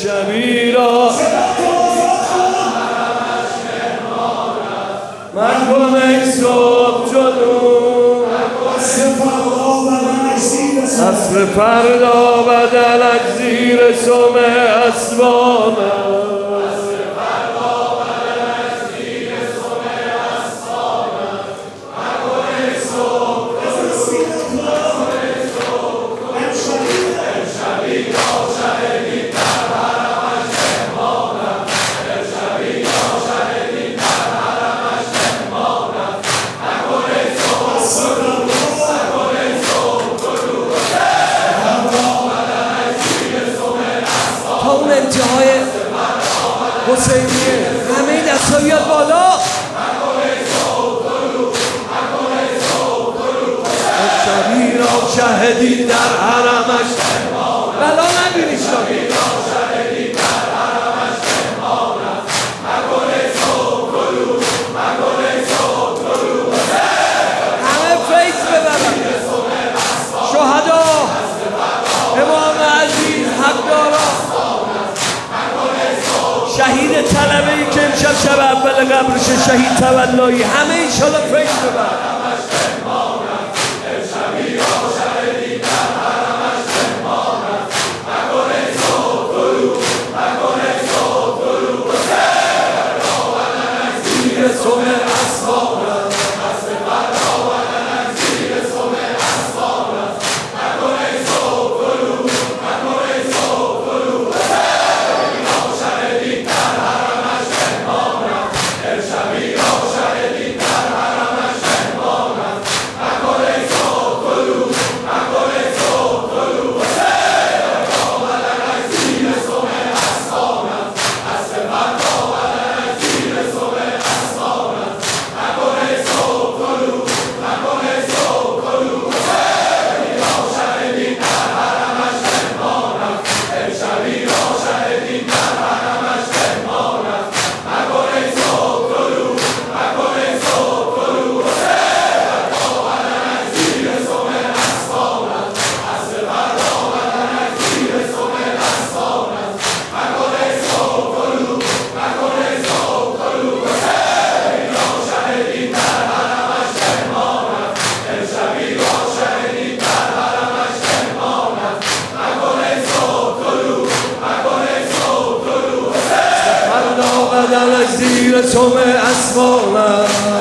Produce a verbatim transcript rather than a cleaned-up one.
شبی را من گم ای صبح جنون عصر فردا بدلک زیر سم اسبانم انتهای حسینیه همه دست ها بیاد بالا شبی را شهدی در حرمش بلا نبینی شبی همه فیض ببرن شهدا امام عزیز حقدارا شهید طلبه ای که امشب شب اول قبرش شهید تولایی همه ایشالا فیض ببرن زیر سم اسمانم